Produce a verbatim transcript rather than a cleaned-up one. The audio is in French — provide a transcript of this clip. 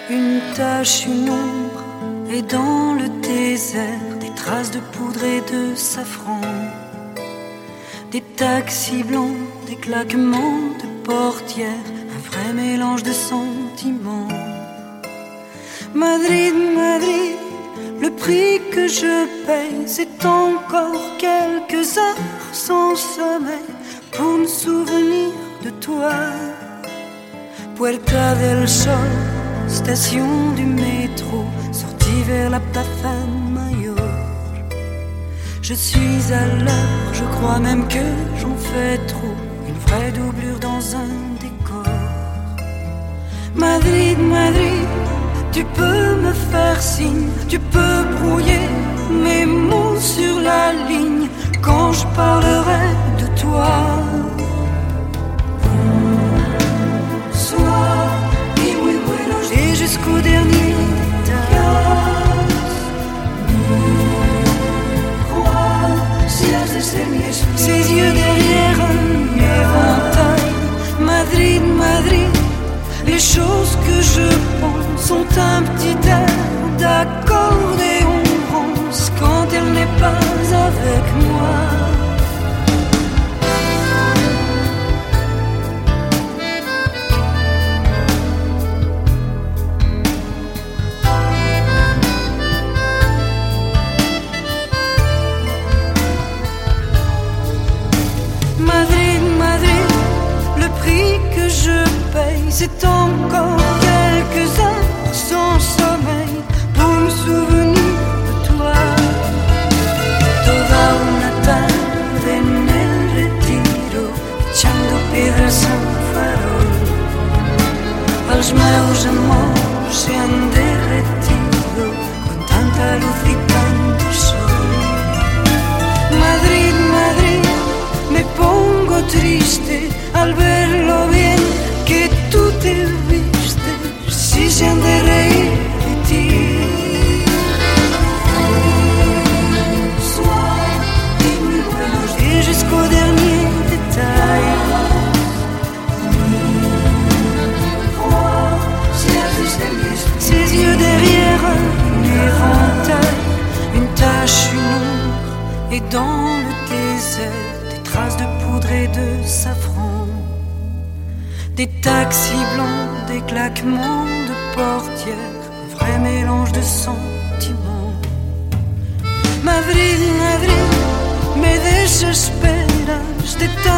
Une tache, une ombre, et dans le désert, des traces de poudre et de safran. Des taxis blancs, des claquements de portières, un vrai mélange de sentiments. Madrid, Madrid, le prix que je paye, c'est encore quelques heures sans sommeil pour me souvenir de toi. Puerta del Sol, station du métro, sortie vers la Plaza Mayor. Je suis à l'heure, je crois même que j'en fais trop, une vraie doublure dans un décor. Madrid, Madrid, tu peux me faire signe, tu peux brouiller mes mots sur la ligne quand je parlerai de toi. Et jusqu'au dernier détail, ses yeux derrière un éventail. Madrid, Madrid, les choses que je pense sont un petit air d'accordéon rance quand elle n'est pas avec moi. Madrid, Madrid, le prix que je paye, c'est encore quelques heures sans sommeil pour me souvenir de toi. Toda una tarde en el retiro, echando piedras a un farol. Els meus amors se han derretido con tanta luz y tanto sol. Madrid, Madrid, me pongo triste al ver lo bien que tú te vistes, si se han de reír de ti. Et jusqu'au dernier détail, ses yeux derrière un éventail, une tache, une ombre, et dans le désert, traces de poudre et de safran. Des taxis blancs, des claquements de portières, un vrai mélange de sentiments. Madrid, Madrid, me desesperas de